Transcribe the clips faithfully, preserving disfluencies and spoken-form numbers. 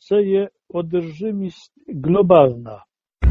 це є одержимість глобальна.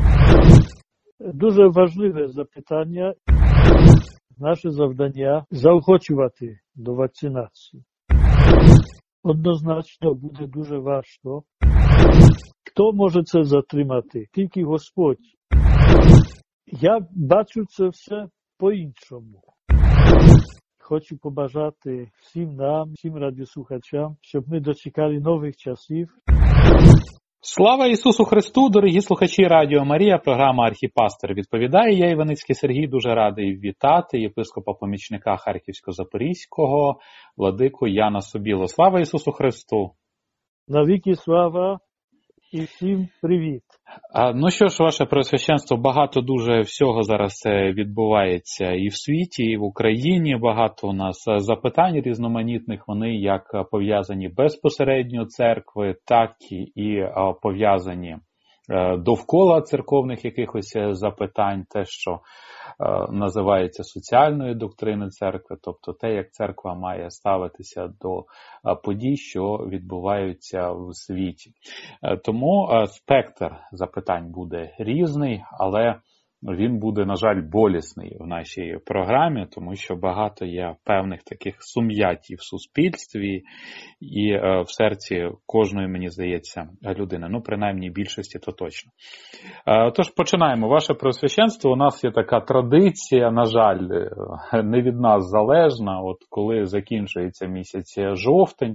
Дуже важливе запитання. Наше завдання – заохочувати до вакцинації. Однозначно буде дуже важко. Хто може це затримати? Тільки Господь. Я бачу це все по-іншому. Хочу побажати всім нам, всім радіослухачам, щоб ми дочекали нових часів. Слава Ісусу Христу, дорогі слухачі Радіо Марія, програма «Архіпастор» відповідає. Я, Іваницький Сергій, дуже радий вітати єпископа-помічника Харківсько-Запорізького, владику Яна Собілу. Слава Ісусу Христу! Навіки слава і всім привіт! А, ну що ж, ваше Преосвященство, багато дуже всього зараз відбувається і в світі, і в Україні. Багато у нас запитань різноманітних, вони як пов'язані безпосередньо церкви, так і пов'язані довкола церковних якихось запитань, те, що називається соціальною доктриною церкви, тобто те, як церква має ставитися до подій, що відбуваються в світі. Тому спектр запитань буде різний, але він буде, на жаль, болісний в нашій програмі, тому що багато є певних таких сум'ятів в суспільстві і в серці кожної, мені здається, людини. Ну, принаймні, більшості то точно. Тож, починаємо. Ваше Преосвященство, у нас є така традиція, на жаль, не від нас залежна, от коли закінчується місяць жовтень,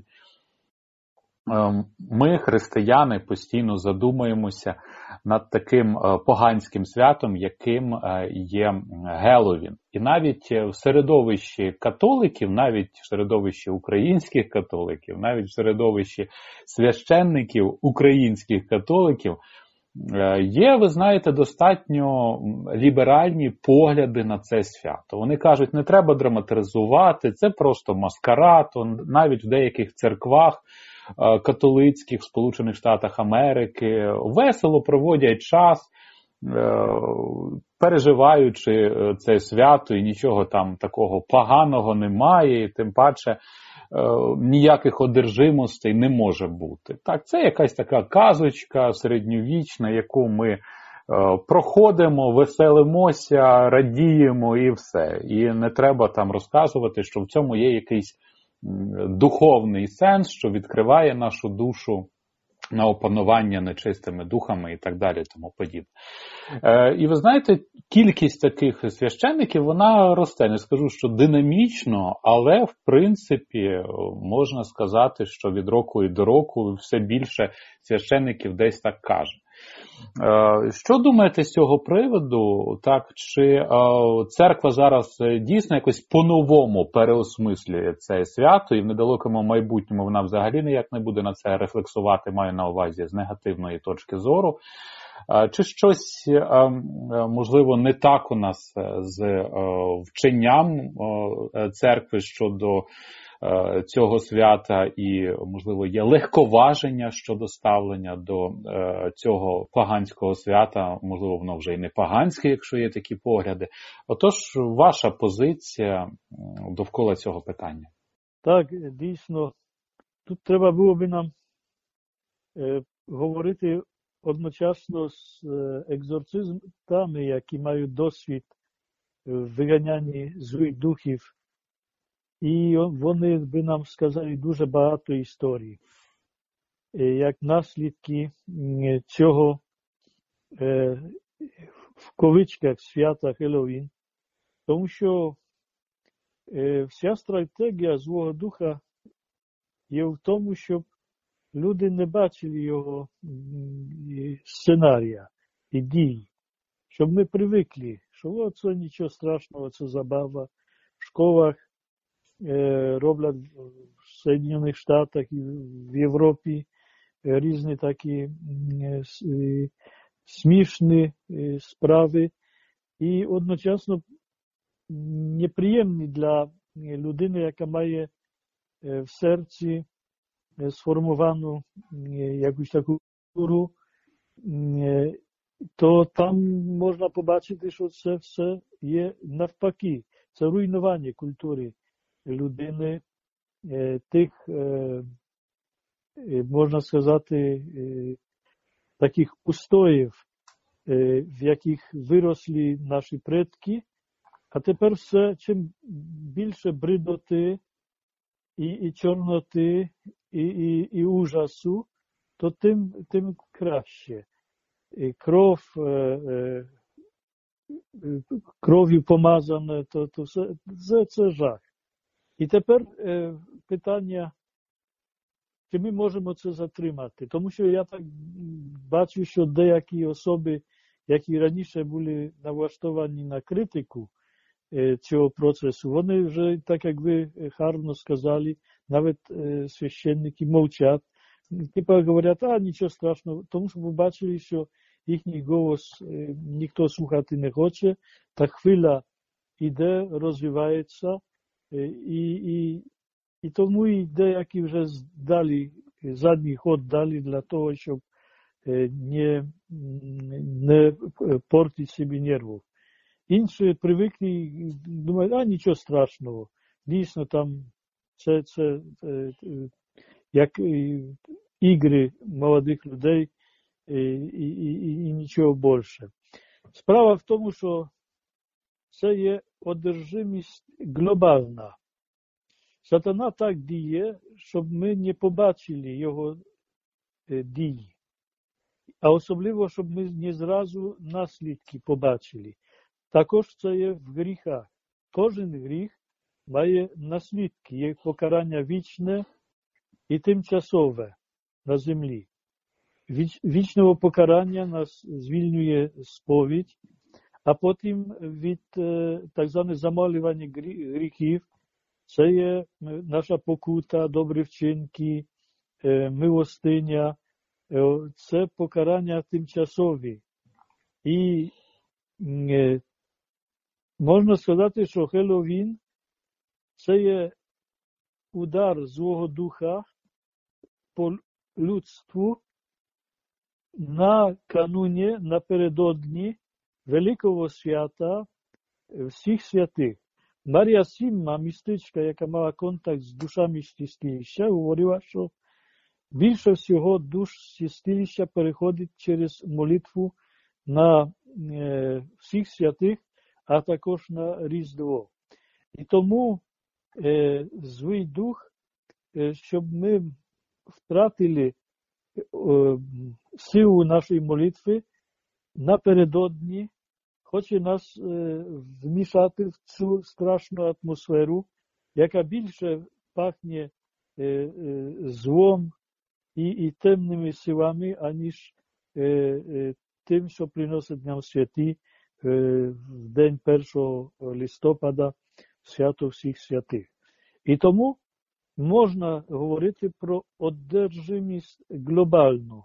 ми, християни, постійно задумуємося над таким поганським святом, яким є Геловін. І навіть в середовищі католиків, навіть в середовищі українських католиків, навіть в середовищі священників українських католиків є, ви знаєте, достатньо ліберальні погляди на це свято. Вони кажуть, не треба драматизувати, це просто маскарад, навіть в деяких церквах католицьких в Сполучених Штатах Америки весело проводять час, переживаючи це свято, і нічого там такого поганого немає, і тим паче ніяких одержимостей не може бути. Так, це якась така казочка середньовічна, яку ми проходимо, веселимося, радіємо і все. І не треба там розказувати, що в цьому є якийсь духовний сенс, що відкриває нашу душу на опанування нечистими духами і так далі, тому подібне. Е, і ви знаєте, кількість таких священників, вона росте. Не скажу, що динамічно, але в принципі можна сказати, що від року і до року все більше священників десь так каже. Що думаєте з цього приводу? Так, чи церква зараз дійсно якось по-новому переосмислює це свято, і в недалекому майбутньому вона взагалі ніяк не буде на це рефлексувати, маю на увазі з негативної точки зору? Чи щось, можливо, не так у нас з вченням церкви щодо цього свята і, можливо, є легковаження щодо ставлення до е, цього поганського свята, можливо, воно вже і не поганське, якщо є такі погляди. Отож, ваша позиція довкола цього питання? Так, дійсно, тут треба було би нам е, говорити одночасно з е, екзорцистами, які мають досвід в виганянні злих духів. І вони би нам сказали дуже багато історій, як наслідки цього в ковичках свята Хеллоуін. Тому що вся стратегія злого духа є в тому, щоб люди не бачили його сценарія і дій. Щоб ми привикли, що це нічого страшного, це забава. В школах роблять в Соединених Штатах і в Європі різні такі смішні справи і одночасно неприємні для людини, яка має в серці сформовану якусь таку культуру, то там можна побачити, що це все є навпаки. Це руйнування культури людини, тих можна сказати, таких устоїв, в яких виросли наші предки, а тепер все, чим більше бридоти і, і чорноти, і, і, і ужасу, то тим, тим краще. І кров, кров'ю помазане, то, то все, це, це жах. І тепер питання, чи ми можемо це затримати? Тому що я так бачу, що деякі особи, які раніше були налаштовані на критику цього процесу, вони вже, так як ви гарно сказали, навіть священники мовчать, типа говорять, а нічого страшного, тому що побачили, що їхній голос ніхто слухати не хоче, та хвиля іде, розвивається, і, і, і тому і деякі вже дали, задній ход дали для того, щоб не, не портити собі нервів. Інші привикли, думають, а нічого страшного. Дійсно, там це, це, це як ігри молодих людей і, і, і, і нічого більше. Справа в тому, що це є одержимість глобальна. Сатана так діє, щоб ми не побачили його дії. А особливо, щоб ми не зразу наслідки побачили. Також це є в гріхах. Кожен гріх має наслідки, є покарання вічне і тимчасове на землі. Віч, вічного покарання нас звільнює сповідь, а потім від так званих замалювання гріхів, це є наша покута, добрі вчинки, милостиня, це покарання тимчасові. І можна сказати, що Хеллоуін – це є удар Злого Духа по людству накануні, напередодні великого свята всіх святих. Марія Сімма, містичка, яка мала контакт з душами чистилища, говорила, що більше всього душ чистилища переходить через молитву на е, всіх святих, а також на Різдво. І тому е, злий дух, е, щоб ми втратили е, силу нашої молитви, напередодні хоче нас е, вмішати в цю страшну атмосферу, яка більше пахне е, е, злом і, і темними силами, аніж е, е, тим, що приносить нам святі е, в день першого листопада, свято всіх святих. І тому можна говорити про одержимість глобальну,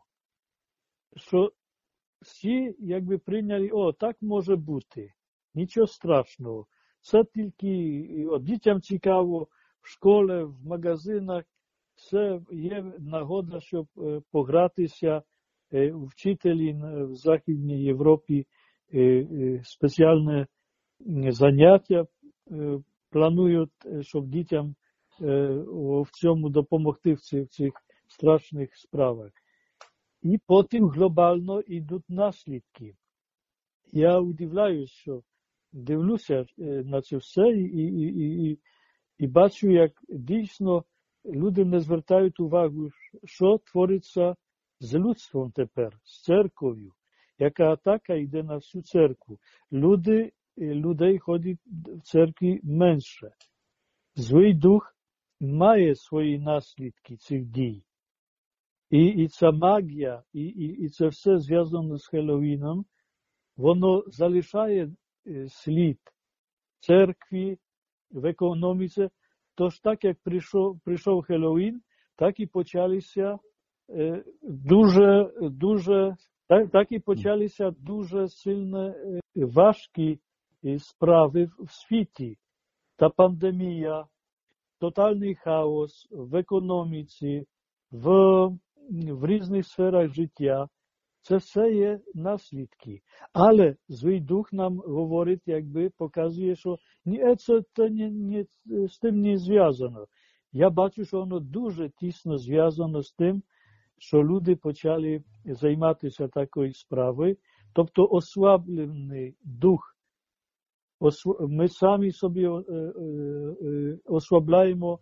що всі якби прийняли, о, так може бути, нічого страшного. Це тільки о, дітям цікаво, в школі, в магазинах, все є нагода, щоб е, погратися. Е, вчителі в Західній Європі е, е, спеціальне заняття е, планують, щоб дітям е, в цьому допомогти в цих, в цих страшних справах. І потім глобально йдуть наслідки. Я удивляюсь, що дивлюся на це все і, і, і, і, і бачу, як дійсно люди не звертають увагу, що твориться з людством тепер, з церков'ю, яка атака йде на всю церкву. Люди, людей ходять в церкві менше. Злий дух має свої наслідки цих дій. І, і ця магія, і, і, і це все зв'язано з Хеллоуіном, воно залишає слід церкві в економіці. Тож так, як прийшов, прийшов Хеллоуін, так і почалися е, дуже, дуже, так, так і почалися дуже сильно е, важкі справи в світі. Та пандемія, тотальний хаос в економіці, в в різних сферах життя, це все є наслідки. Але злий дух нам говорить, якби показує, що ні, це, це не, не, з тим не зв'язано. я бачу, що воно дуже тісно зв'язано з тим, що люди почали займатися такою справою, тобто ослаблений дух. Ми самі собі ослабляємо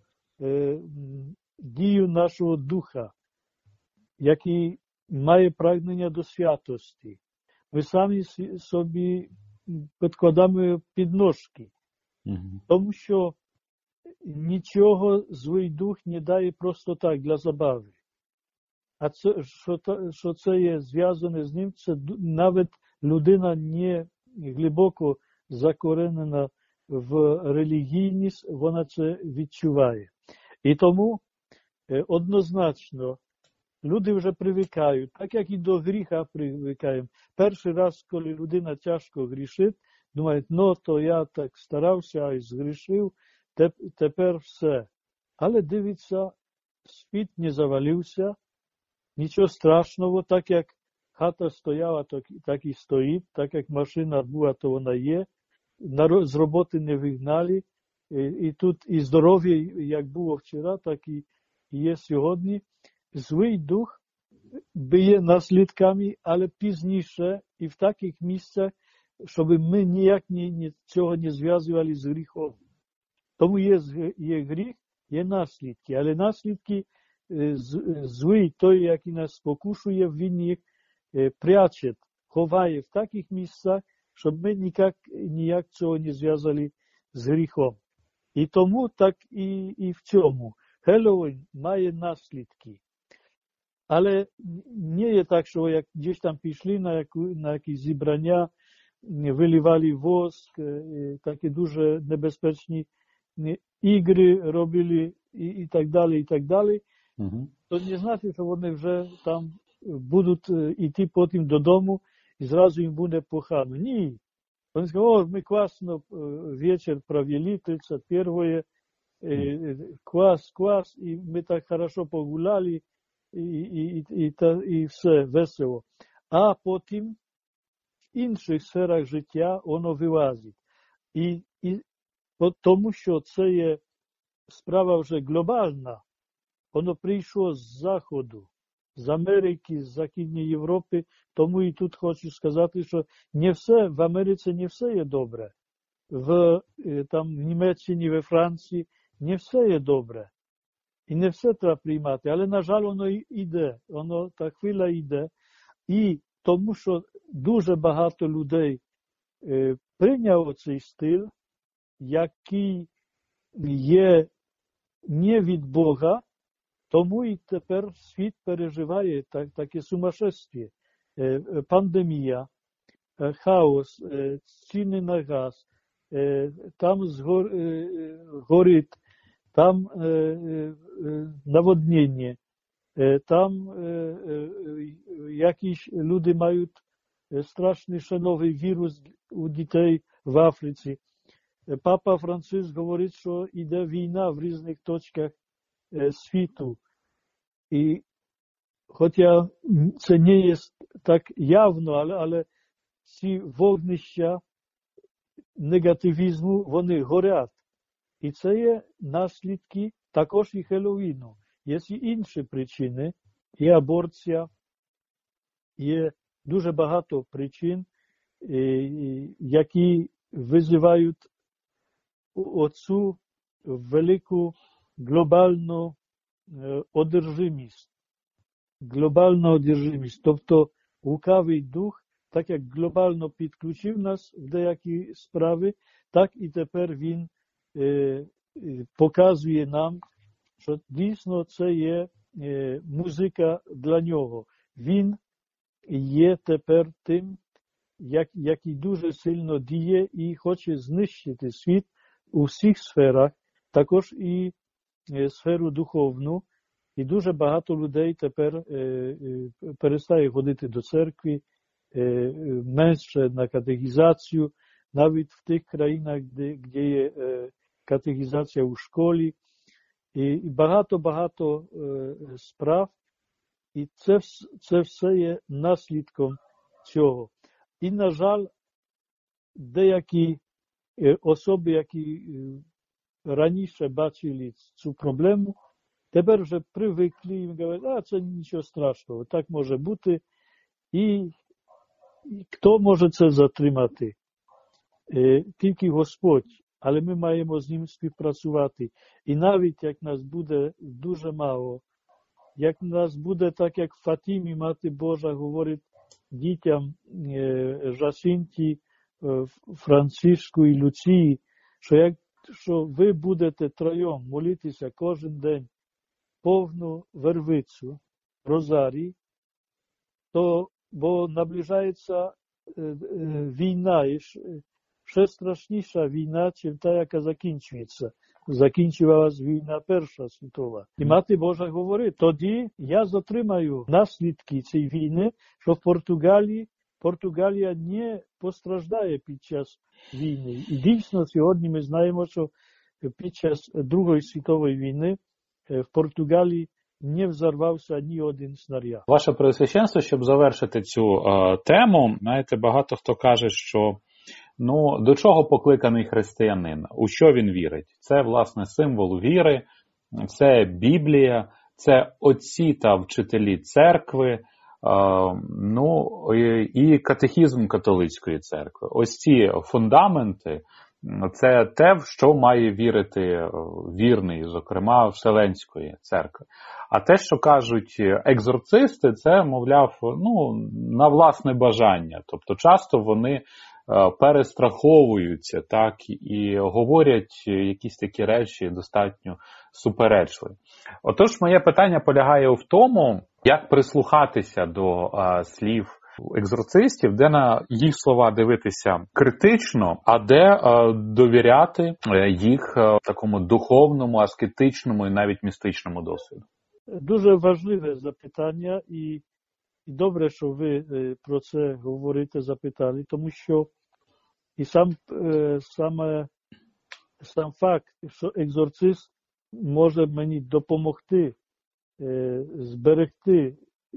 дію нашого духа, який має прагнення до святості. Ми самі собі підкладаємо підножки, mm-hmm. тому що нічого злий дух не дає просто так, для забави. А це, що, що це є зв'язане з ним, це навіть людина не глибоко закоренена в релігійність, вона це відчуває. І тому однозначно люди вже привикають, так як і до гріха привикаємо. Перший раз, коли людина тяжко грішить, думає, ну, то я так старався і згрішив, тепер все. Але дивиться, світ не завалився, нічого страшного, так як хата стояла, так і стоїть, так як машина була, то вона є, з роботи не вигнали, і тут і здоров'я, як було вчора, так і є сьогодні. Злий дух б'є наслідками, але пізніше і в таких місцях, щоб ми ніяк ні, цього не зв'язували з гріхом. Тому є, є гріх, є наслідки, але наслідки злий, той, який нас спокушує, він їх пряче, ховає в таких місцях, щоб ми ніяк, ніяк цього не зв'язали з гріхом. І тому так і, і в цьому. Хеллоуін має наслідки. Але не є так, що як десь там пішли на, яку, на якісь зібрання, виливали воск, такі дуже небезпечні ігри робили і, і так далі, і так далі. Угу. То не значить, що вони вже там будуть йти потім додому і зразу їм буде погано. Ні. Вони сказали, о, ми класно вечір провели, тридцять першого, клас, клас, і ми так хорошо погуляли, і, і, і, і, і все, весело. А потім в інших сферах життя воно вилазить. І, і тому що це є справа вже глобальна, воно прийшло з Заходу, з Америки, з Західної Європи, тому і тут хочу сказати, що не все, в Америці не все є добре. В, там, в Німеччині, в Франції не все є добре. І не все треба приймати, але, на жаль, воно йде, воно, та хвиля йде. І тому, що дуже багато людей е, прийняло цей стиль, який є не від Бога, тому і тепер світ переживає так, таке сумасшествие. Е, пандемія, е, хаос, е, ціни на газ, е, там згор, е, горить, там е, е, наводнення, е, там е, е, якісь люди мають страшний ще новий вірус у дітей в Африці. Папа Франциск говорить, що йде війна в різних точках е, світу. І хоча це не є так явно, але, але ці вогнища негативізму, вони горять. І це є наслідки також і Хеллоуіну. Є і інші причини, є аборція, є дуже багато причин, які визивають оцю велику глобальну одержимість. Глобальну одержимість. Тобто лукавий дух, так як глобально підключив нас в деякі справи, так і тепер він е, показує нам, що дійсно це є е, музика для нього. Він є тепер тим, як, який дуже сильно діє і хоче знищити світ у всіх сферах, також і е, сферу духовну. І дуже багато людей тепер е, е, перестає ходити до церкви, е, менше на катехізацію, навіть в тих країнах, де, де є е, катехізація у школі. І багато-багато е, справ. І це, це все є наслідком цього. І, на жаль, деякі особи, які раніше бачили цю проблему, тепер вже привикли і говорять, а це нічого страшного, так може бути. І, і хто може це затримати? Е, тільки Господь. Але ми маємо з ним співпрацювати. І навіть як нас буде дуже мало, як нас буде так, як в Фатімі Мати Божа говорить дітям е, Жасинті, е, Франциску і Люції, що, як, що ви будете троєм молитися кожен день повну вервицю, розарій, то, бо наближається е, е, війна, і ще страшніша війна, чим та, яка закінчується. Закінчувалась війна Перша світова. І Мати Божа говорить, тоді я затримаю наслідки цієї війни, що в Португалії, Португалія не постраждає під час війни. І дійсно сьогодні ми знаємо, що під час Другої світової війни в Португалії не взорвався ні один снаряд. Ваше Преосвященство, щоб завершити цю е, тему, знаєте, багато хто каже, що ну, до чого покликаний християнин? У що він вірить? Це, власне, символ віри, це Біблія, це отці та вчителі церкви, е, ну, і, і катехізм католицької церкви. Ось ці фундаменти, це те, в що має вірити вірний, зокрема, Вселенської церкви. А те, що кажуть екзорцисти, це, мовляв, ну, на власне бажання. Тобто часто вони перестраховуються, так, і говорять якісь такі речі достатньо суперечливі. Отож, моє питання полягає в тому, як прислухатися до а, слів екзорцистів, де на їх слова дивитися критично, а де а, довіряти їх а, такому духовному, аскетичному і навіть містичному досвіду. Дуже важливе запитання, і, і добре, що ви про це говорите, запитали, тому що і сам, саме, сам факт, що екзорцист може мені допомогти зберегти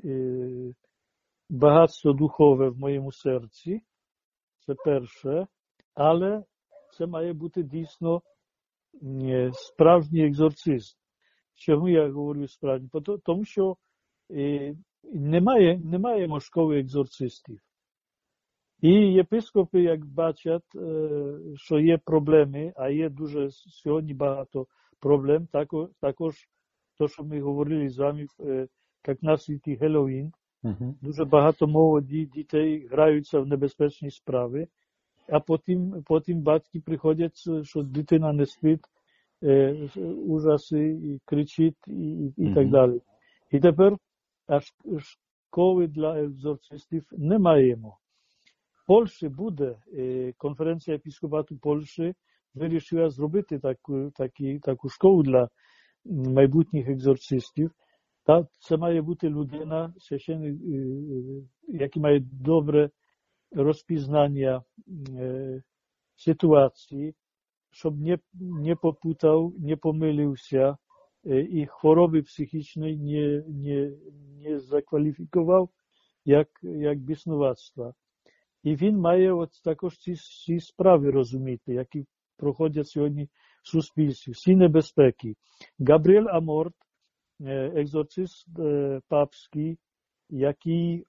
багатство духове в моєму серці, це перше, але це має бути дійсно справжній екзорцист. Чому я говорю справді? Тому що немає, немає школи екзорцистів. І єпископи, як бачать, що є проблеми, а є дуже сьогодні багато проблем, також, також то, що ми говорили з вами, як наслідки Геловін, uh-huh. дуже багато молоді дітей граються в небезпечні справи, а потім, потім батьки приходять, що дитина не спить, е, ужаси, і кричить і, і uh-huh. так далі. І тепер аж школи для екзорцистів не маємо. В Польщі буде, конференція епіскопату Польщі вирішила зробити таку, такі, таку школу для майбутніх екзорцистів. Та це має бути людина, священник, який має добре розпізнання ситуації, щоб не, не попутав, не помилився і хвороби психічної не, не, не закваліфікував як, як біснуватства. І він має от також ці, ці справи розуміти, які проходять сьогодні в суспільстві, всі небезпеки. Габріель Аморт, екзорцист папський, який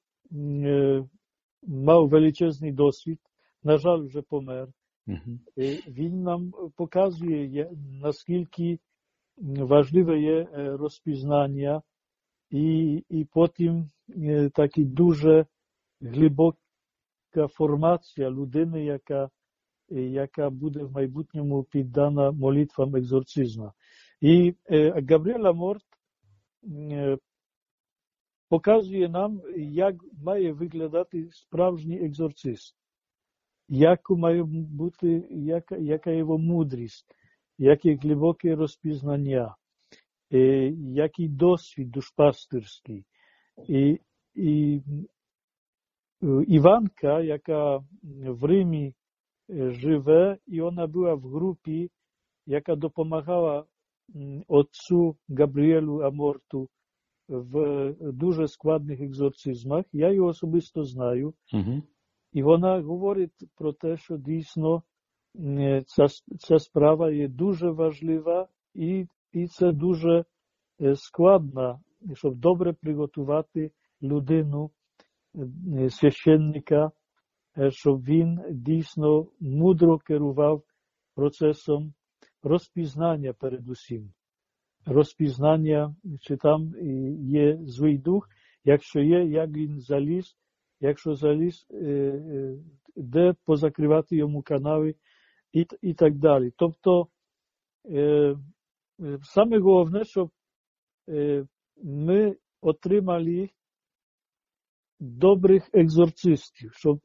мав величезний досвід, на жаль, вже помер. Uh-huh. Він нам показує, наскільки важливе є розпізнання і, і потім такі дуже глибокі формація людини, яка, яка буде в майбутньому піддана молитвам екзорцизму. І е, Габріель Аморт е, показує нам, як має виглядати справжній екзорцист, яка має бути, яка, яка його мудрість, яке глибоке розпізнання, е, який досвід душпастирський. І, і Іванка, яка в Римі живе, і вона була в групі, яка допомагала отцу Габріелю Аморту в дуже складних екзорцизмах. Я її особисто знаю. Uh-huh. І вона говорить про те, що дійсно ця, ця справа є дуже важлива і, і це дуже складно, щоб добре приготувати людину, священника, щоб він дійсно мудро керував процесом розпізнання передусім. Розпізнання, чи там є злий дух, якщо є, як він заліз, якщо заліз, де позакривати йому канави і, і так далі. Тобто, саме головне, щоб ми отримали добрих екзорцистів, щоб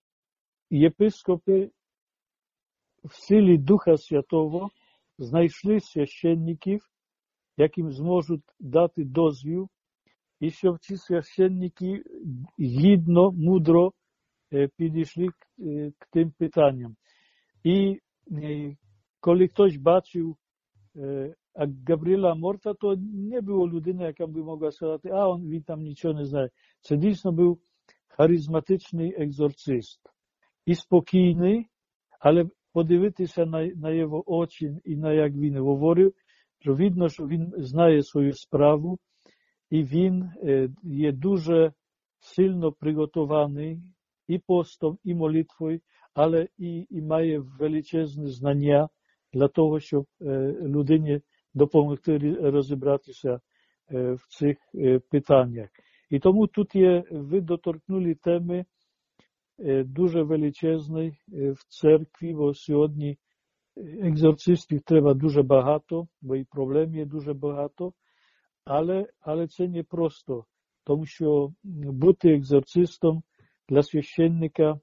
єпископи в силі Духа Святого знайшли священників, яким зможуть дати дозвіл, і щоб ці священники гідно, мудро підійшли к тим питанням. І коли хтось бачив а Габріела Морта, то не було людини, яка б могла сказати, а он, він там нічого не знає. Це дійсно був харизматичний екзорцист. І спокійний, але подивитися на, на його очі і на як він говорив, що видно, що він знає свою справу, і він є дуже сильно приготований і постом, і молитвою, але і, і має величезне знання для того, щоб людині допомогти розібратися в цих питаннях. І тому тут є, ви доторкнули теми дуже величезної в церкві, бо сьогодні екзорцистів треба дуже багато, бо і проблем є дуже багато, але, але це не просто, тому що бути екзорцистом для священника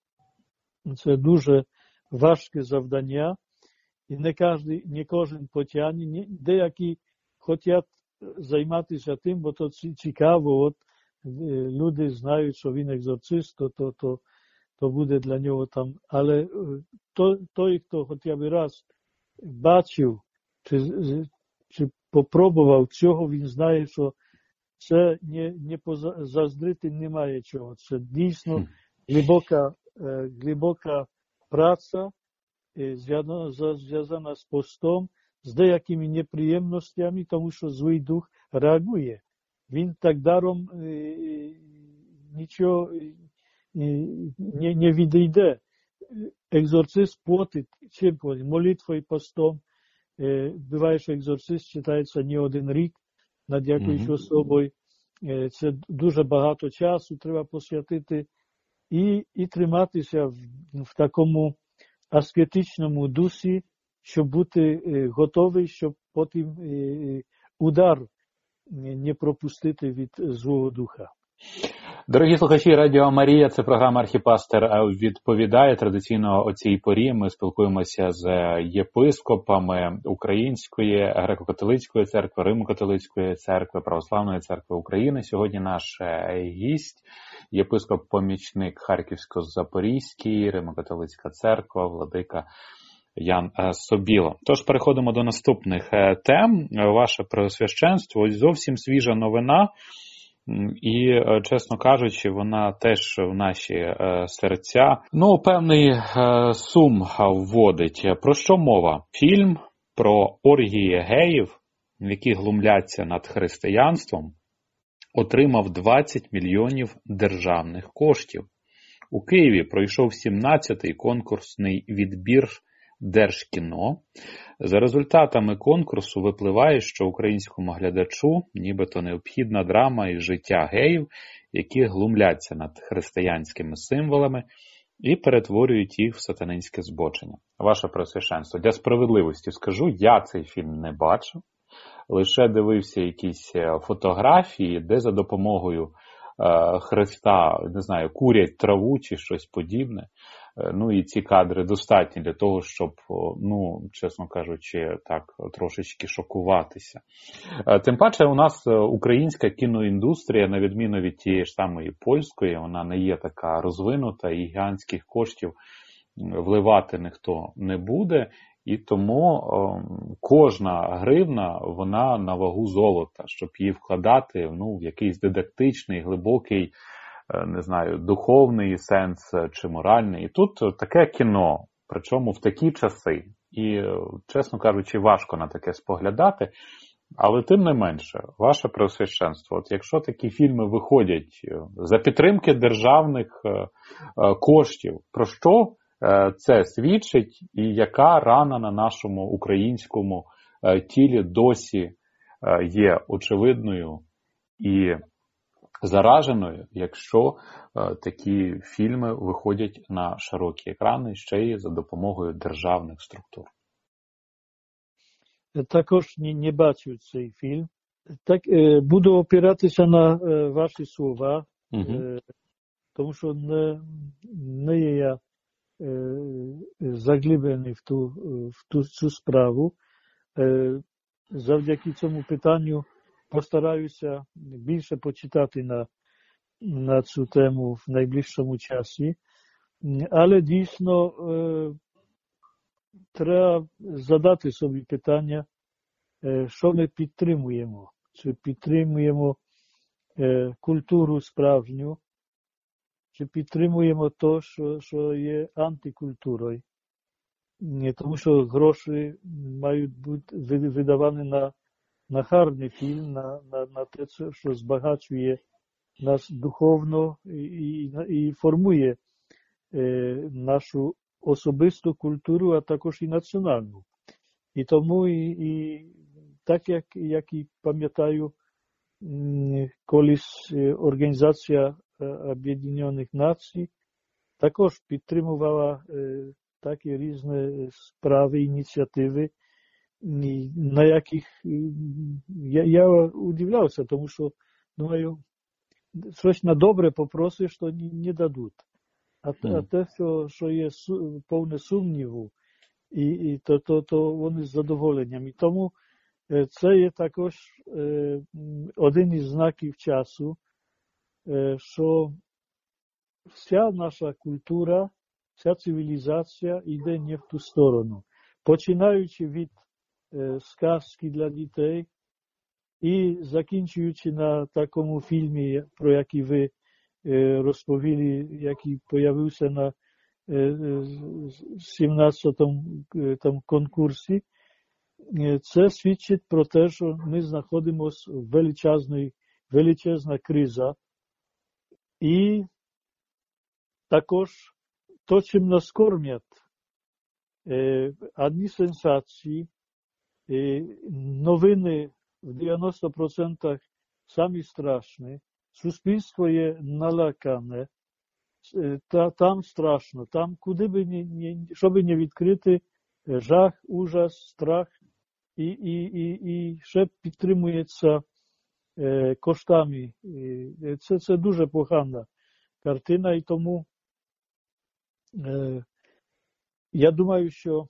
це дуже важке завдання, і не кожен, не кожен потягне, деякі хочуть займатися тим, бо то цікаво, от люди знають, що він екзорцист, то, то, то, то буде для нього там. Але то, той, хто хоча б раз бачив, чи, чи попробував цього, він знає, що це не, не позаздрити немає чого. Це дійсно глибока, глибока праця, зв'язана, зв'язана з постом, з деякими неприємностями, тому що злий дух реагує. Він так даром нічого не, не відійде. Екзорцист платить, чим платить? Молитвою, постом. Буває, що екзорцист читається не один рік над якоюсь mm-hmm. особою. Це дуже багато часу треба посвятити і, і триматися в, в такому аскетичному дусі, щоб бути готовий, щоб потім удар не пропустити від злого духа. Дорогі слухачі, Радіо Марія, це програма «Архіпастер відповідає». Традиційно о цій порі ми спілкуємося з єпископами Української греко-католицької церкви, Римо-католицької церкви, Православної церкви України. Сьогодні наш гість, єпископ-помічник Харківсько-Запорізький, Римо-католицька церква, владика Ян Собіло. Тож переходимо до наступних тем. Ваше Преосвященство, ось зовсім свіжа новина. І, чесно кажучи, вона теж в наші серця, ну, певний сум вводить. Про що мова? Фільм про оргії геїв, які глумляться над християнством, отримав двадцять мільйонів державних коштів. У Києві пройшов сімнадцятий конкурсний відбір Держкіно. За результатами конкурсу випливає, що українському глядачу нібито необхідна драма із життя геїв, які глумляться над християнськими символами і перетворюють їх в сатанинське збочення. Ваше Преосвященство, для справедливості скажу, я цей фільм не бачив, лише дивився якісь фотографії, де за допомогою е, Христа, не знаю, курять траву чи щось подібне. Ну і ці кадри достатні для того, щоб, ну, чесно кажучи, так трошечки шокуватися. Тим паче у нас українська кіноіндустрія, на відміну від тієї ж самої польської, вона не є така розвинута і гігантських коштів вливати ніхто не буде. І тому о, кожна гривна, вона на вагу золота, щоб її вкладати, ну, в якийсь дидактичний, глибокий, не знаю, духовний сенс чи моральний. І тут таке кіно, Причому в такі часи. І, чесно кажучи, важко на таке споглядати. Але тим не менше, ваше Преосвященство, от якщо такі фільми виходять за підтримки державних коштів, про що це свідчить і яка рана на нашому українському тілі досі є очевидною і зараженою, якщо такі фільми виходять на широкі екрани ще й за допомогою державних структур? Також не, не бачу цей фільм. Так, е, буду опиратися на е, ваші слова, е, тому що не, не є я е, заглиблений в ту, в ту цю справу. Е, завдяки цьому питанню постараюся більше почитати на, на цю тему в найближчому часі. Але дійсно е, треба задати собі питання, що ми підтримуємо. Чи підтримуємо культуру справжню, чи підтримуємо те, що, що є антикультурою. Тому що гроші мають бути видавані на, на гарний фільм, на, на, на те, що збагачує нас духовно і, і, і формує е, нашу особисту культуру, а також і національну. І тому, і, і так як, як і пам'ятаю, колись Організація Об'єднаних Націй також підтримувала е, такі різні справи, ініціативи, на яких я, я удивлявся, тому що, думаю, щось на добре попросиш, то не, не дадуть. А, а те, що, що є су, повне сумніву, і, і то, то, то вони з задоволенням. І тому це є також е, один із знаків часу, е, що вся наша культура, вся цивілізація йде не в ту сторону. Починаючи від е, сказки для дітей і закінчуючи на такому фільмі, про який ви е, розповіли, який появився на сімнадцятому там конкурсі, це свідчить про те, що ми знаходимося в величезній, величезна криза. І також то, чим нас кормять, одні сенсації, новини в дев'яносто відсотків самі страшні, суспільство є налякане, Та, там страшно, там куди би не, не, щоб не відкрити жах, ужас, страх, і, і, і, і ще підтримується е, коштами. Це, це дуже погана картина, і тому е, я думаю, що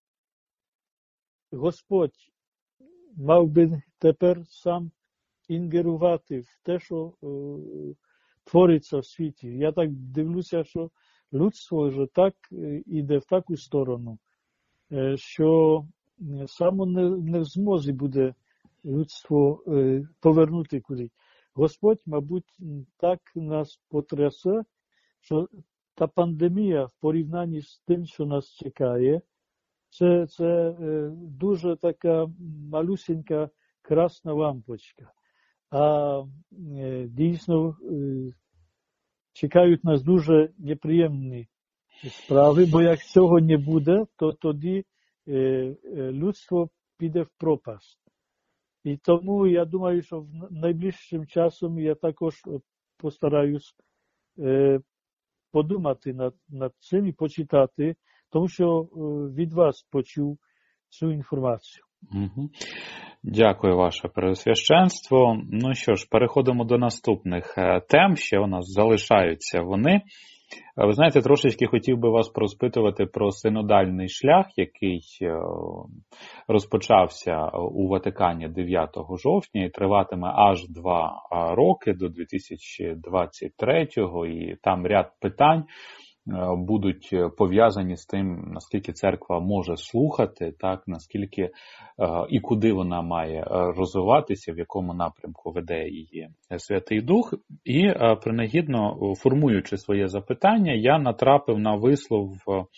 Господь мав би тепер сам інгерувати в те, що е, твориться в світі. Я так дивлюся, що людство вже так іде в таку сторону, що само не, не в змозі буде людство повернути куди. Господь, мабуть, так нас потрясе, що та пандемія в порівнянні з тим, що нас чекає, це, це дуже така малюсенька красна лампочка. А дійсно чекають нас дуже неприємні справи, бо як цього не буде, то тоді людство піде в пропасть. І тому я думаю, що найближчим часом я також постараюсь подумати над, над цим і почитати, тому що від вас почув цю інформацію. Угу. Дякую, ваше Преосвященство. Ну що ж, переходимо до наступних тем, ще у нас залишаються вони. Ви знаєте, трошечки хотів би вас порозпитувати про синодальний шлях, який розпочався у Ватикані дев'ятого жовтня і триватиме аж два роки до дві тисячі двадцять третього, і там ряд питань будуть пов'язані з тим, наскільки церква може слухати, так, наскільки е, і куди вона має розвиватися, в якому напрямку веде її Святий Дух. І е, принагідно, формуючи своє запитання, я натрапив на вислов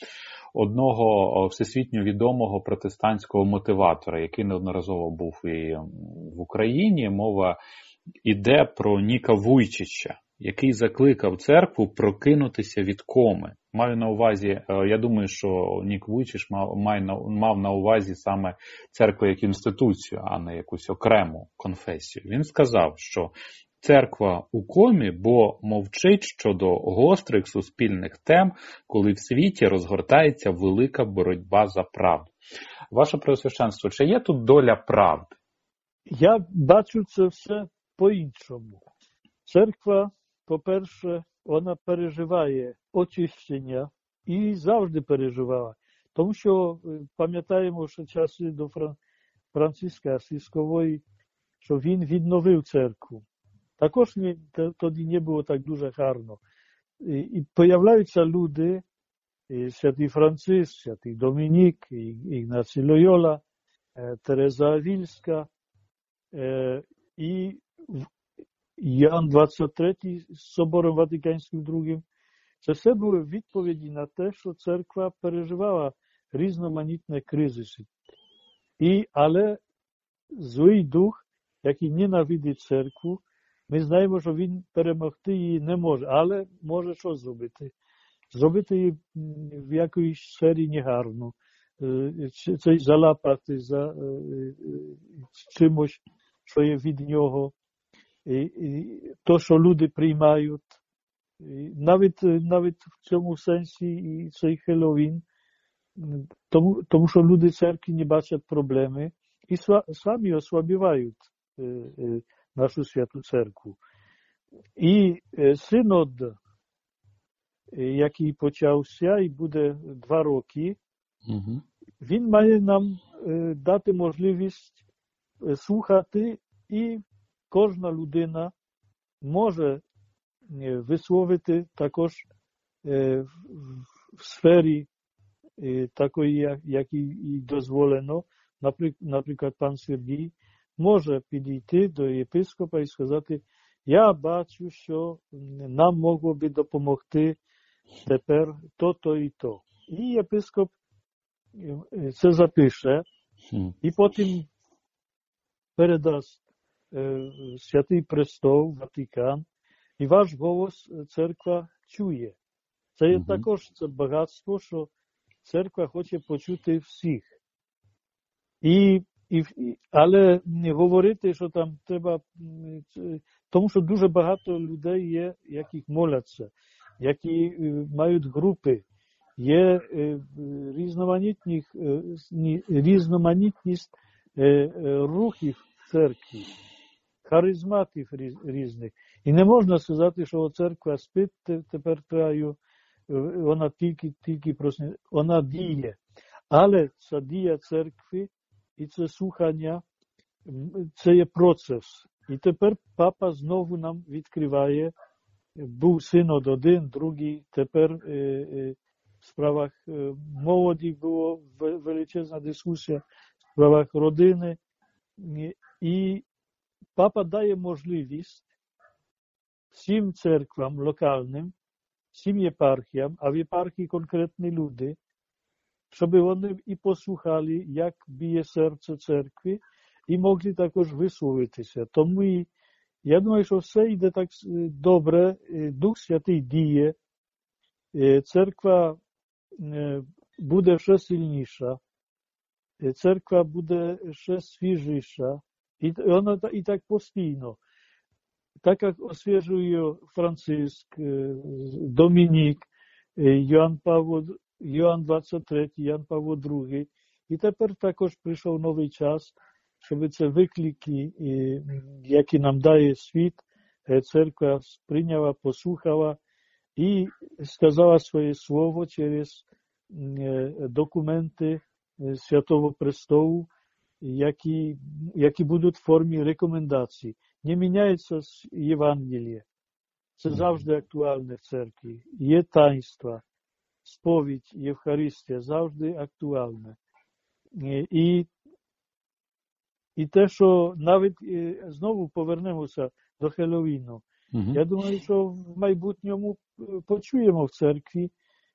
одного всесвітньо відомого протестантського мотиватора, який неодноразово був і в Україні. Мова йде про Ніка Вуйчича, який закликав церкву прокинутися від коми. Маю на увазі, я думаю, що Нік Вуйчич мав, мав на увазі саме церкву як інституцію, а не якусь окрему конфесію. Він сказав, що церква у комі, бо мовчить щодо гострих суспільних тем, коли в світі розгортається велика боротьба за правду. Ваше Преосвященство, чи є тут доля правди? Я бачу це все по-іншому. Церква, по-перше, вона переживає очищення і завжди переживала. Тому що пам'ятаємо, що часи до Франциска Асійського, що він відновив церкву. Також не, тоді не було так дуже гарно. І, і появляються люди, і святий Франциск, святий Домінік, і, Ігнацій Лойола, е, Тереза Авільська, е, і Ян двадцять третій з Собором Ватиканським другим. Це все були відповіді на те, що церква переживала різноманітні кризиси. І, але злий дух, який ненавидить церкву, ми знаємо, що він перемогти її не може, але може що зробити? Зробити її в якоїсь сфері негарно, це залапати за чимось, що є від нього. І то, що люди приймають, навіть, навіть в цьому сенсі і цей Хеллоуін, тому, тому що люди церкви не бачать проблеми і самі ослабівають нашу святу церкву. І синод, який почався і буде два роки, угу. Він має нам дати можливість слухати, і кожна людина може висловити також в сфері такої, як і дозволено, наприклад, пан Сергій, може підійти до єпископа і сказати: я бачу, що нам могло би допомогти тепер то-то і то. І єпископ це запише, і потім передасть Святий Престол, Ватикан, і ваш голос церква чує. Це є також це багатство, що церква хоче почути всіх. І І, але не говорити, що там треба, тому що дуже багато людей є, які моляться, які мають групи, є різноманітність, різноманітність рухів в церкві, харизматів різних. І не можна сказати, що церква спить, тепер треба, вона тільки, тільки просить, вона діє. Але ця дія церкви і це слухання, це є процес. І тепер папа знову нам відкриває, був синод один, другий, тепер е, е, в справах е, молоді була величезна дискусія, в справах родини. І папа дає можливість всім церквам локальним, всім єпархіям, а в єпархії конкретні люди, щоб вони і послухали, як б'є серце церкви, і могли також висловитися. Тому і я думаю, що все йде так добре, Дух Святий діє, церква буде ще сильніша, церква буде ще свіжіша, і вона і так постійно. Так як освіжує Франциск, Домінік, Йоанн Павло Йоанн двадцять третій, Ян Павло другий. І тепер також прийшов новий час, щоб ці виклики, які нам дає світ, церква сприйняла, послухала і сказала своє слово через документи Святого Престолу, які, які будуть в формі рекомендацій. Не міняється Євангеліє. Це завжди актуальне в церкві. Є таїнства. Сповідь, Євхаристія завжди актуальна. І, і те, що навіть знову повернемося до Хеллоуіну. Uh-huh. Я думаю, що в майбутньому почуємо в церкві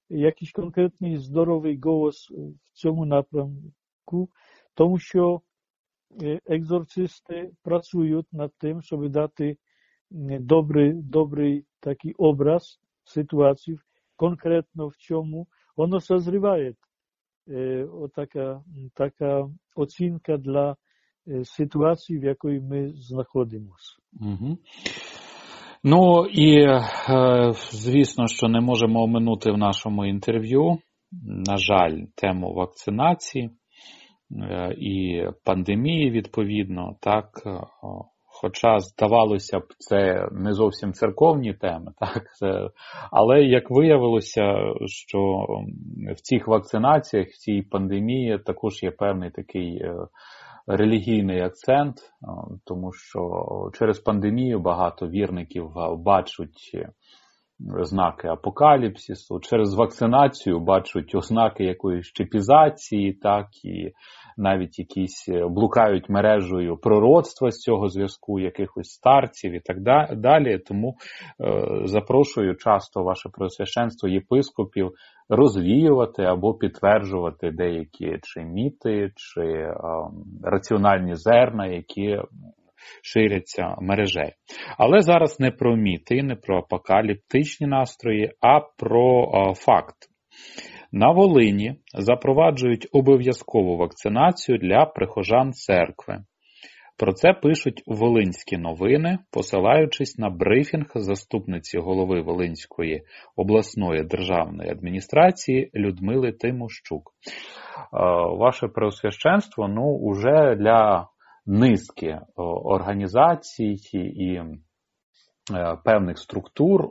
якийсь конкретний здоровий голос в цьому напрямку, тому що екзорцисти працюють над тим, щоб дати добрий, добрий такий образ ситуації, конкретно в чому воно созріває. Така, така оцінка для ситуації, в якій ми знаходимося. Угу. Ну і, звісно, що не можемо оминути в нашому інтерв'ю, на жаль, тему вакцинації і пандемії, відповідно, так, хоча, здавалося б, це не зовсім церковні теми, так, але як виявилося, що в цих вакцинаціях, в цій пандемії також є певний такий релігійний акцент, тому що через пандемію багато вірників бачать знаки апокаліпсису, через вакцинацію бачать ознаки якоїсь чіпізації, так, і навіть якісь блукають мережею пророцтва з цього зв'язку, якихось старців і так далі. Тому е, запрошую часто ваше Преосвященство єпископів розвіювати або підтверджувати деякі чи міти, чи е, раціональні зерна, які ширяться мережею. Але зараз не про міти, не про апокаліптичні настрої, а про е, факт. На Волині запроваджують обов'язкову вакцинацію для прихожан церкви. Про це пишуть Волинські новини, посилаючись на брифінг заступниці голови Волинської обласної державної адміністрації Людмили Тимощук. Ваше Преосвященство, ну, уже для низки організацій і певних структур,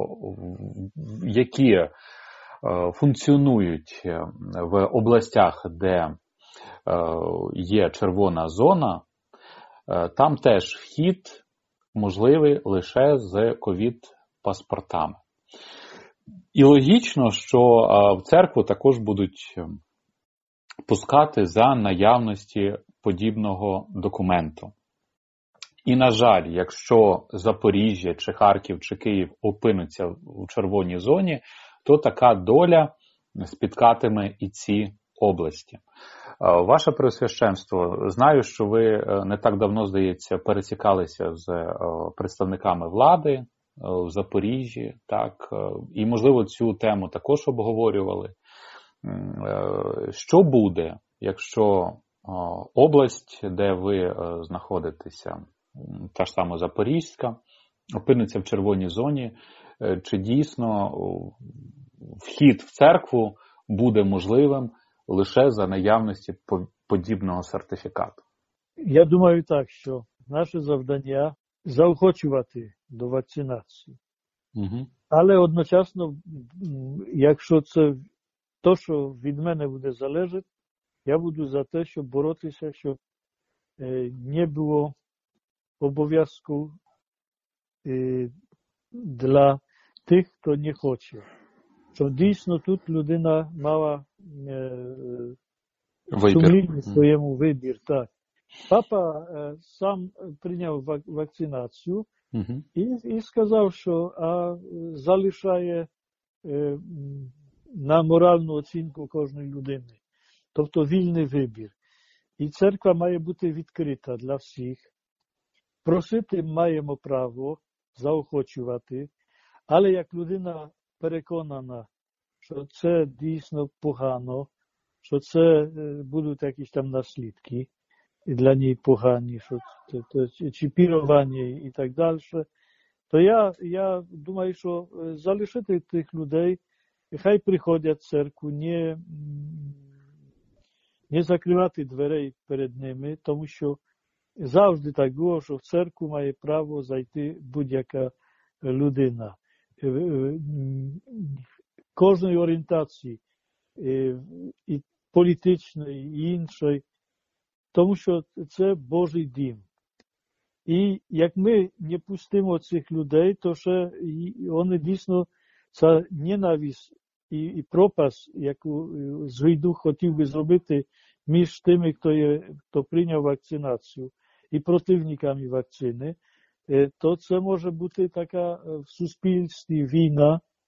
які функціонують в областях, де є червона зона, там теж вхід можливий лише з ковід-паспортами. І логічно, що в церкву також будуть пускати за наявності подібного документу. І, на жаль, якщо Запоріжжя, чи Харків, чи Київ опинуться в червоній зоні, то така доля спіткатиме і ці області. Ваше Преосвященство, знаю, що ви не так давно, здається, пересікалися з представниками влади в Запоріжжі, так, і, можливо, цю тему також обговорювали. Що буде, якщо область, де ви знаходитеся, та ж сама Запорізька, опиниться в червоній зоні, чи дійсно вхід в церкву буде можливим лише за наявності подібного сертифікату? Я думаю так, що наше завдання заохочувати до вакцинації. Угу. Але одночасно, якщо це то, що від мене буде залежати, я буду за те, щоб боротися, щоб не було обов'язку для тих, хто не хоче. Щоб дійсно тут людина мала сумління своєму вибір. Так. Папа сам прийняв вакцинацію uh-huh. і, і сказав, що а, залишає е, на моральну оцінку кожної людини. Тобто вільний вибір. І церква має бути відкрита для всіх. Просити маємо право, заохочувати, але як людина переконана, що це дійсно погано, що це будуть якісь там наслідки і для неї погані, що це, це чіпірування і так далі, то я, я думаю, що залишити тих людей, хай приходять в церкву, не, не закривати дверей перед ними, тому що завжди так було, що в церкву має право зайти будь-яка людина. Кожної орієнтації, і політичної, і іншої, тому що це Божий дім. І як ми не пустимо цих людей, то ще вони дійсно, ця ненависть і, і пропасть, яку Злий Дух хотів би зробити між тими, хто, є, хто прийняв вакцинацію, і противниками вакцини, то це може бути така в суспільстві війна,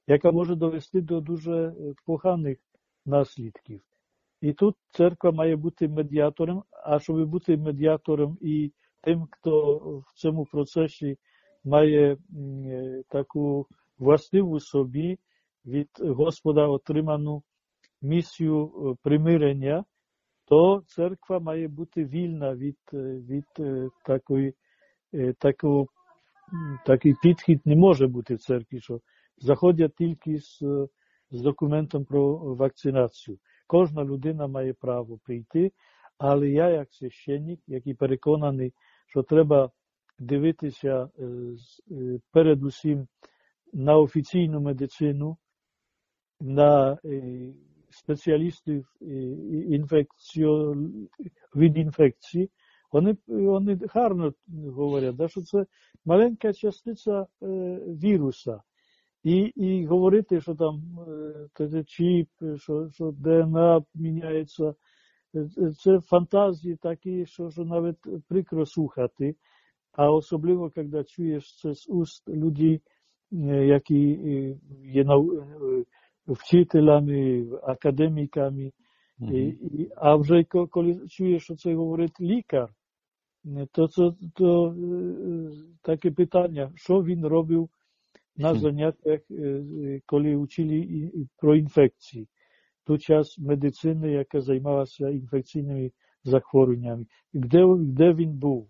яка може довести до дуже поганих наслідків. І тут церква має бути медіатором, а щоб бути медіатором і тим, хто в цьому процесі має таку властиву собі від Господа отриману місію примирення, то церква має бути вільна від, від такої, такого, такий підхід не може бути в церкві, що заходять тільки з, з документом про вакцинацію. Кожна людина має право прийти, але я, як священник, який переконаний, що треба дивитися передусім на офіційну медицину, на спеціалістів інфекцію, від інфекції, вони, вони гарно говорять, що це маленька частиця віруса. І, і говорити, що там це чіп, що, що ДНА міняється, це фантазії такі, що, що навіть прикро слухати. А особливо, коли чуєш це з уст людей, які є вчителями, академіками. Mm-hmm. І, а вже коли чуєш, що це говорить лікар, то це то, таке питання, що він робив на заняттях, коли вчили про інфекції. Ту час медицини, яка займалася інфекційними захворюваннями. Де, де він був?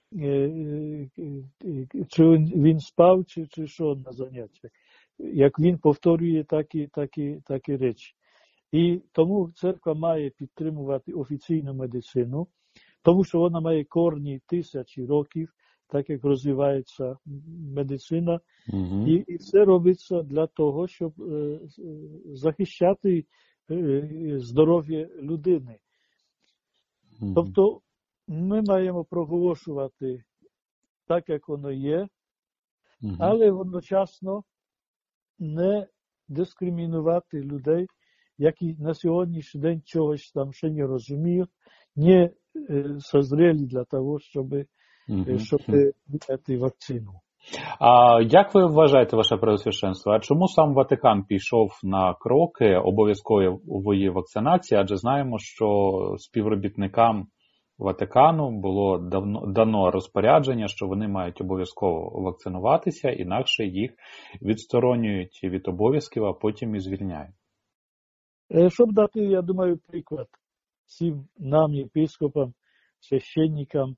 Чи він спав, чи, чи що на заняттях? Як він повторює такі, такі, такі речі. І тому церква має підтримувати офіційну медицину, тому що вона має корні тисячі років, так як розвивається медицина. Mm-hmm. І, і це робиться для того, щоб е, захищати е, здоров'я людини. Mm-hmm. Тобто ми маємо проголошувати так, як воно є, mm-hmm. але одночасно не дискримінувати людей, які на сьогоднішній день чогось там ще не розуміють, не е, созріли для того, щоб Mm-hmm. щоб взяти вакцину. А як ви вважаєте, ваше Преосвященство, а чому сам Ватикан пішов на кроки обов'язкової вакцинації? Адже знаємо, що співробітникам Ватикану було давно, дано розпорядження, що вони мають обов'язково вакцинуватися, інакше їх відсторонюють від обов'язків, а потім і звільняють. Щоб дати, я думаю, приклад всім нам, єпископам, священникам,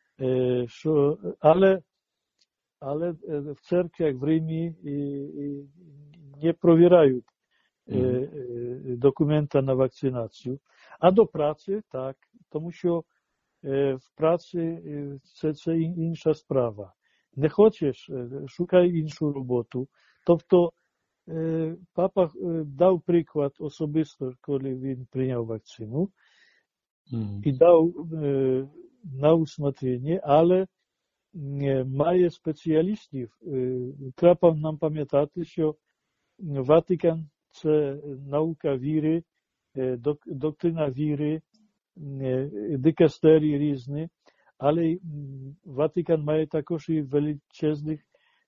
що, але, але в церквах в Римі не провіряють mm-hmm. документа на вакцинацію. А до праці так, тому що в праці це, це інша справа. Не хочеш, шукай іншу роботу. Тобто папа дав приклад особисто, коли він прийняв вакцину, mm-hmm. і дав на усмотрення, але має спеціалістів. Треба нам пам'ятати, що Ватикан – це наука віри, доктрина віри, дикастерії різні, але Ватикан має також і величезних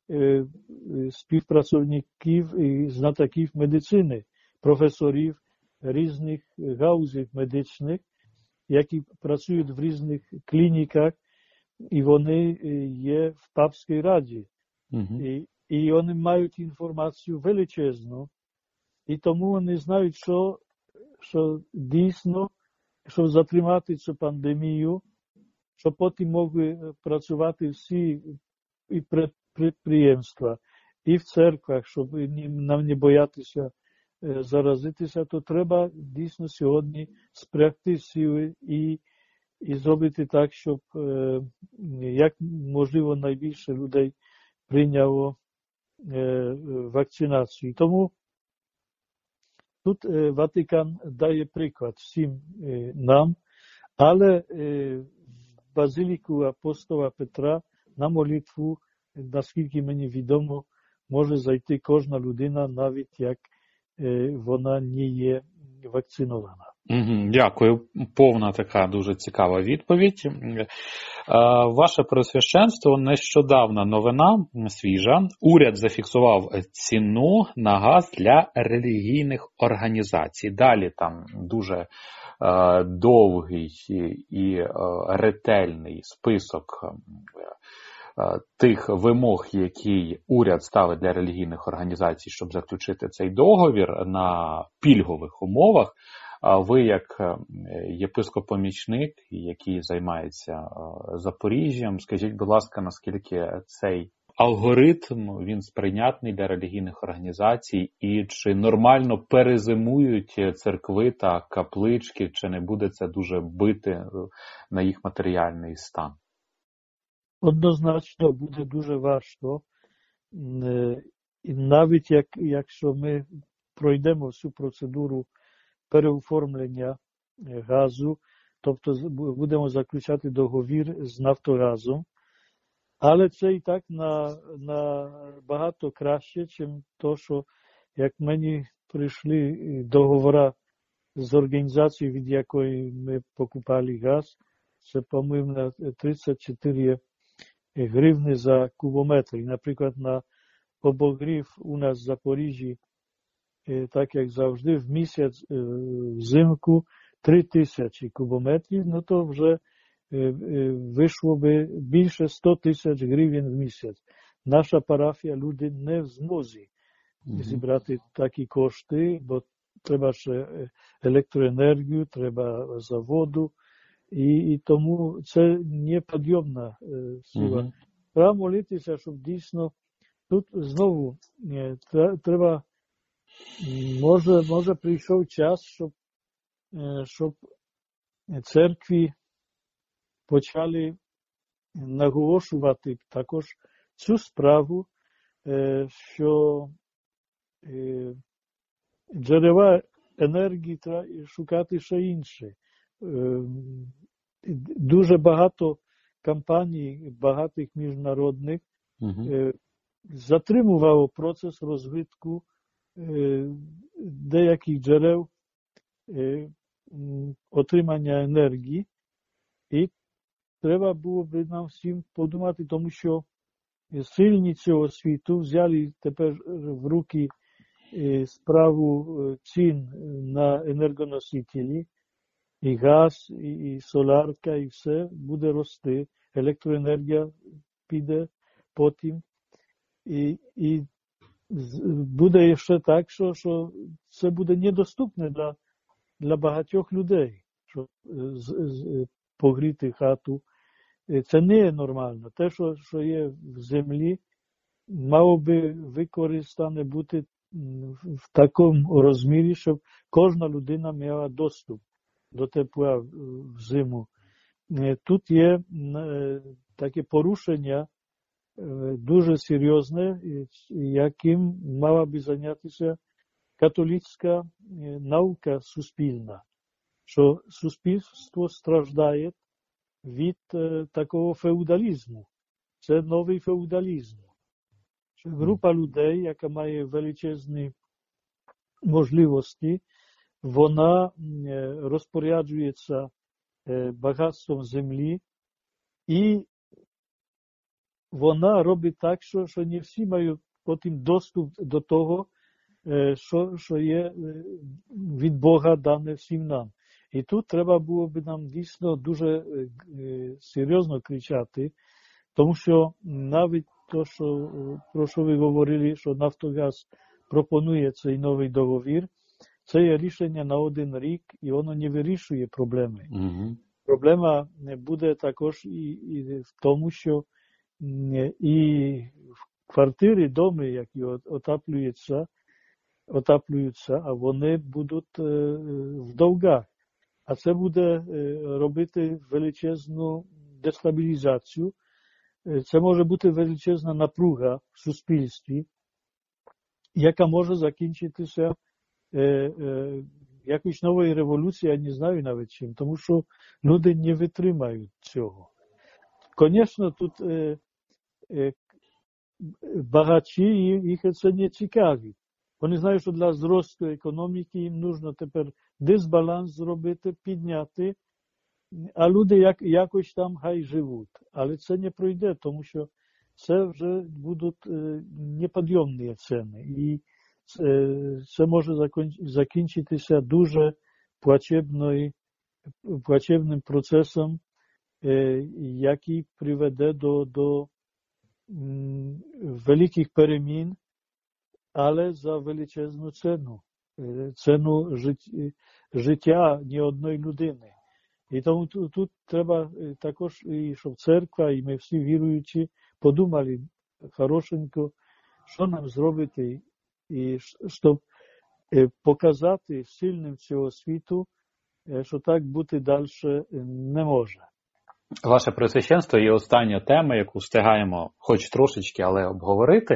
співпрацівників і знатоків медицини, професорів різних гаузів медичних, які працюють в різних клініках, і вони є в Папській Раді. Mm-hmm. І, і вони мають інформацію величезну, і тому вони знають, що, що дійсно, щоб затримати цю пандемію, щоб потім могли працювати всі і підприємства, і в церквах, щоб нам не боятися заразитися, то треба дійсно сьогодні спрягти сили і, і зробити так, щоб як можливо найбільше людей прийняло вакцинацію. Тому тут Ватикан дає приклад всім нам, але в базиліку апостола Петра на молитву, наскільки мені відомо, може зайти кожна людина, навіть як вона не є вакцинована. Угу, дякую. Повна така дуже цікава відповідь. Ваше Преосвященство, нещодавна новина, свіжа. Уряд зафіксував ціну на газ для релігійних організацій. Далі там дуже е, довгий і е, ретельний список е, тих вимог, які уряд ставить для релігійних організацій, щоб заключити цей договір на пільгових умовах. А ви, як єпископ-помічник, який займається Запоріжжям, скажіть, будь ласка, наскільки цей алгоритм, він сприйнятний для релігійних організацій, і чи нормально перезимують церкви та каплички, чи не буде це дуже бити на їх матеріальний стан? Однозначно буде дуже важко. І навіть як, якщо ми пройдемо всю процедуру переоформлення газу, тобто будемо заключати договір з Нафтогазом, але це і так на, на багато краще, ніж то, що як мені прийшли договори з організацією, від якої ми покупали газ, це, по-моєму, на тридцять чотири гривні за кубометр. Наприклад, на обогрів у нас в Запоріжжі, так як завжди, в місяць взимку три тисячі кубометрів, ну то вже вийшло би більше сто тисяч гривень в місяць. Наша парафія, люди не в змозі зібрати такі кошти, бо треба ще електроенергію, треба за воду, і, і тому це непідйомна сила. Mm-hmm. Треба молитися, щоб дійсно тут знову треба. Може, може прийшов час, щоб, щоб церкві почали наголошувати також цю справу, що джерела енергії треба шукати ще інші. Дуже багато компаній, багатих міжнародних, uh-huh. затримувало процес розвитку деяких джерел отримання енергії, і треба було б нам всім подумати, тому що сильні цього світу взяли тепер в руки справу цін на енергоносителі, і газ, і солярка, і все буде рости, електроенергія піде потім, і, і буде ще так, що, що це буде недоступне для, для багатьох людей, щоб з, з, погріти хату. Це не є нормально. Те, що, що є в землі, мало би використане бути в такому розмірі, щоб кожна людина мала доступ до тепла в зиму. Тут є таке порушення дуже серйозне, яким мала би зайнятися католицька наука суспільна, що суспільство страждає від такого феодалізму. Це новий феодалізм. Група людей, яка має величезні можливості, вона розпоряджується багатством землі, і вона робить так, що, що не всі мають потім доступ до того, що, що є від Бога дане всім нам. І тут треба було б нам дійсно дуже серйозно кричати, тому що навіть то, що, про що ви говорили, що Нафтогаз пропонує цей новий договір, це є рішення на один рік, і воно не вирішує проблеми. Mm-hmm. Проблема буде також і, і в тому, що і в квартири, доми, які отаплюються, отаплюються, а вони будуть в довгах. А це буде робити величезну дестабілізацію. Це може бути величезна напруга в суспільстві, яка може закінчитися якоюсь новою революцією, я не знаю навіть чим, тому що люди не витримають цього. Звісно, тут багачі, їх це не цікавить. Вони знають, що для зросту економіки їм потрібно тепер дисбаланс зробити, підняти, а люди як, якось там хай живуть. Але це не пройде, тому що це вже будуть непідйомні ціни. І це, це може закінчитися дуже плачевною, плачевним процесом, який приведе до, до великих перемін, але за величезну ціну. Ціну життя ні одної людини. І тому тут, тут треба також, і щоб церква, і ми всі віруючі подумали хорошенько, що нам зробити, і щоб показати сильним цього світу, що так бути далі не може. Ваше Преосвященство, є остання тема, яку встигаємо хоч трошечки, але обговорити.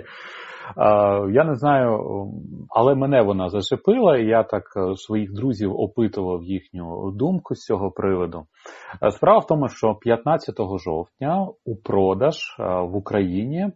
Я не знаю, але мене вона зачепила, і я так своїх друзів опитував їхню думку з цього приводу. Справа в тому, що п'ятнадцятого жовтня у продаж в Україні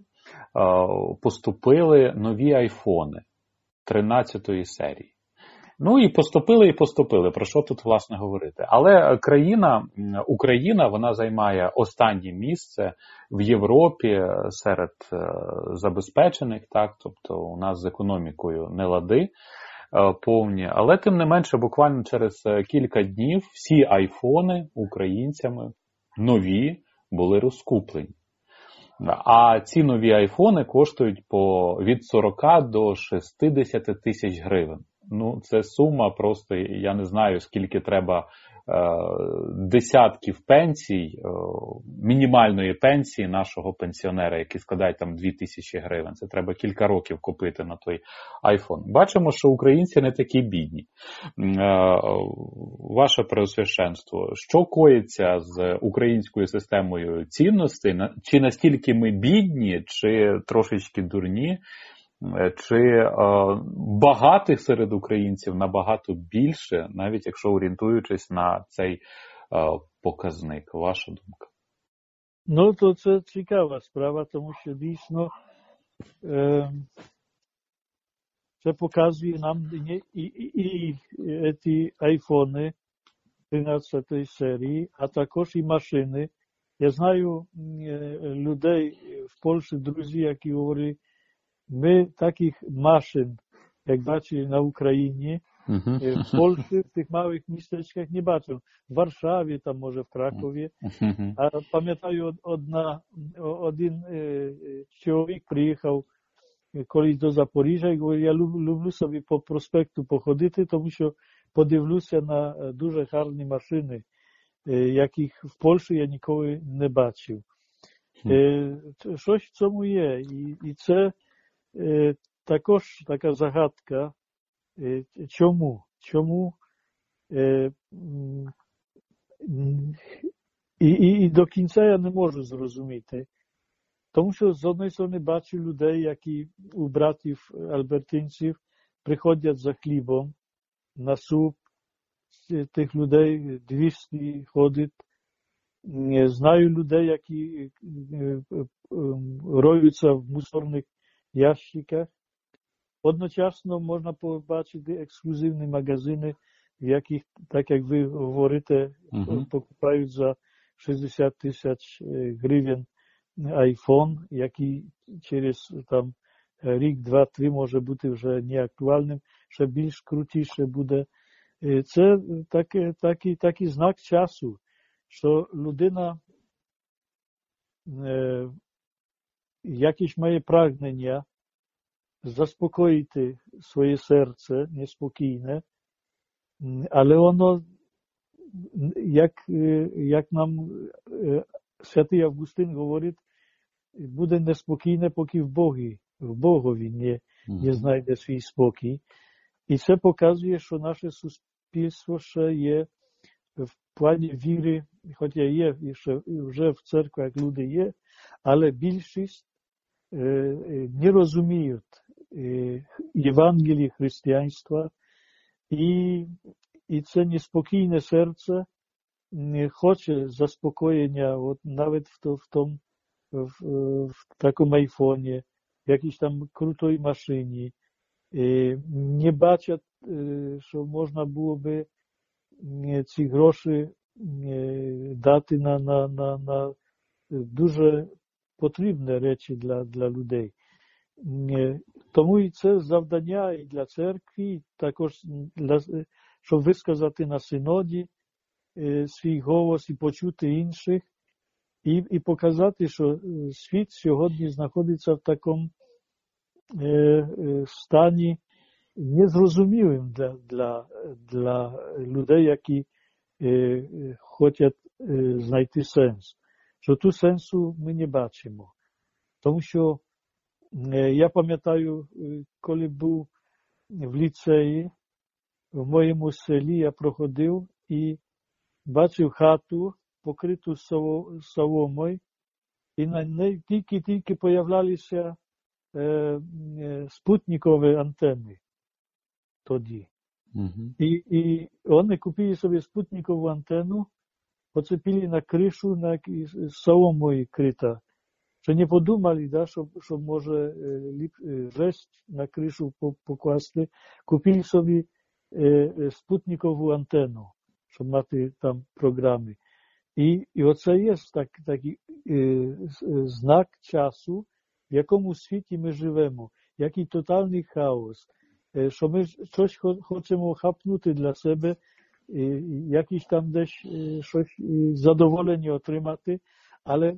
поступили нові айфони тринадцятої серії. Ну і поступили, і поступили. Про що тут, власне, говорити? Але країна, Україна, вона займає останнє місце в Європі серед забезпечених, так, тобто у нас з економікою не лади повні. Але тим не менше, буквально через кілька днів всі айфони українцями нові були розкуплені. А ці нові айфони коштують по від сорока до шістдесяти тисяч гривень. Ну, це сума просто, я не знаю, скільки треба е, десятків пенсій, е, мінімальної пенсії нашого пенсіонера, які складають там дві тисячі гривень. Це треба кілька років купити на той айфон. Бачимо, що українці не такі бідні. Е, ваше Преосвященство, що коїться з українською системою цінностей? Чи настільки ми бідні, чи трошечки дурні? Чи е, багатих серед українців набагато більше, навіть якщо орієнтуючись на цей е, показник? Ваша думка? Ну, то це цікава справа, тому що дійсно е, це показує нам і, і, і, і ці айфони тринадцятої серії, а також і машини. Я знаю е, людей в Польщі, друзі, які говорять, my takich maszyn, jak baczy na Ukrainie, mm-hmm. w Polsce, w tych małych miasteczkach nie baczą. W Warszawie, tam może w Krakowie. Mm-hmm. A pamiętają od, od na, один człowiek przyjechał колись до Запоріжжя і говорить, я люблю собі по проспекту походити, тому що подивлюся на дуже гарні машини, яких в Польщі я ніколи не бачив. Mm. Щось в цьому є. І, і це Е, також така загадка, е, чому? Чому е, і, і, і до кінця я не можу зрозуміти. Тому що з однієї сторони бачу людей, які у братів альбертинців приходять за хлібом на суп, тих людей двісті ходить. Знаю людей, які роються в мусорних ящиках. Одночасно можна побачити ексклюзивні магазини, в яких, так як ви говорите, uh-huh. покупають за шістдесят тисяч гривень айфон, який через там рік, два, три може бути вже неактуальним, ще більш крутіше буде. Це такий, такий, такий знак часу, що людина е, jakieś moje pragnienia, zaspokoić swoje serce niespokojne, ale ono, jak, jak nam święty Augustyn mówi, będzie niespokojne, póki w Bogu, w Bogowi nie, nie znajdzie swój spokój. I to pokazuje, że nasze suspilstwo jest w planie wiry, choć jest jeszcze już w cerkвах ludzie jest, ale większość nie rozumieją Ewangelii chrześcijaństwa i, i to niespokojne serce chce zaspokojenia, nawet w, to, w, tom, w, w takim iPhone'ie, w jakiejś tam krutej maszynie, не бачать, що можна було би ці гроші дати на, на, на, на дуже потрібні речі для, для людей. Тому і це завдання і для церкви, також для, щоб висказати на синоді свій голос і почути інших, і, і показати, що світ сьогодні знаходиться в такому е, стані незрозумілим для, для, для людей, які е, хочуть е, знайти сенс. Що тут сенсу ми не бачимо. Тому що е, я пам'ятаю, коли був в ліцеї, в моєму селі я проходив і бачив хату, покриту соломою, і на неї тільки-тільки появлялися е, е, спутникові антени тоді. Uh-huh. І, і вони купили собі спутникову антенну, поцепили на кришу, на соломою крита. Що не подумали, да, що, що може е, жесть на кришу покласти. Купили собі е, спутникову антенну, щоб мати там програми. І, і оце є так, такий е, знак часу, в якому світі ми живемо, який тотальний хаос, е, що ми щось хочемо хапнути для себе, е, якісь там десь е, щось е, задоволення отримати, але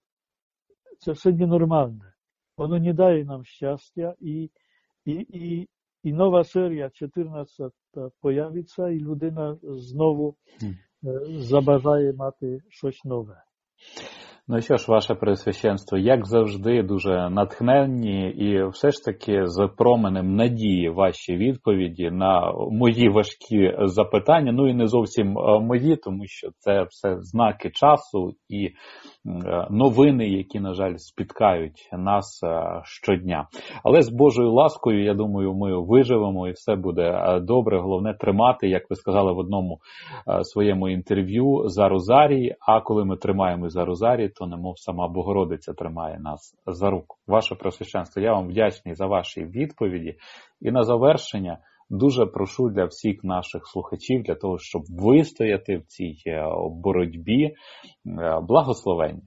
це все ненормальне. Воно не дає нам щастя, і, і, і, і нова серія чотирнадцята появиться, і людина знову забажає мати щось нове. Ну що ж, ваше Преосвященство, як завжди, дуже натхненні і все ж таки з променем надії ваші відповіді на мої важкі запитання. Ну і не зовсім мої, тому що це все знаки часу і новини, які, на жаль, спіткають нас щодня. Але з Божою ласкою, я думаю, ми виживемо і все буде добре. Головне тримати, як ви сказали в одному своєму інтерв'ю, за розарій, а коли ми тримаємо за розарій, то немов сама Богородиця тримає нас за руку. Ваше Преосвященство, я вам вдячний за ваші відповіді. І на завершення дуже прошу для всіх наших слухачів, для того, щоб вистояти в цій боротьбі, благословення.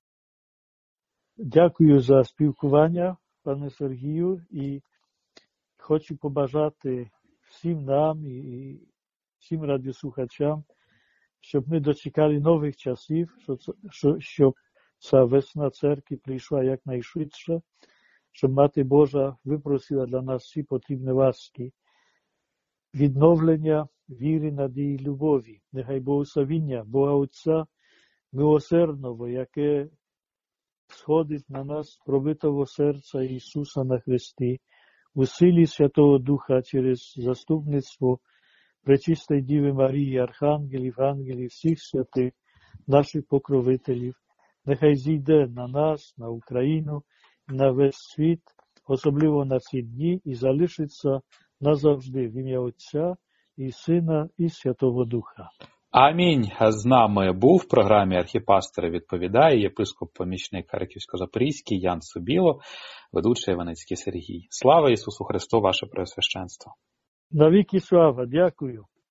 Дякую за спілкування, пане Сергію, і хочу побажати всім нам і всім радіослухачам, щоб ми дочекали нових часів, щоб ця весна церкви прийшла якнайшвидше, щоб Мати Божа випросила для нас всі потрібні ласки, відновлення віри, надії, любові. Нехай благословіння Бога Отця милосердного, яке сходить на нас пробитого серця Ісуса на Христі, у силі Святого Духа через заступництво Пречистої Діви Марії, архангелів, ангелів, всіх святих, наших покровителів, нехай зійде на нас, на Україну, на весь світ, особливо на ці дні, і залишиться назавжди в ім'я Отця і Сина і Святого Духа. Амінь. З нами був в програмі «Архіпастор відповідає» єпископ-помічник Харківсько-Запорізький Ян Собіло, ведучий Іваницький Сергій. Слава Ісусу Христу, ваше Преосвященство! Навіки слава! Дякую!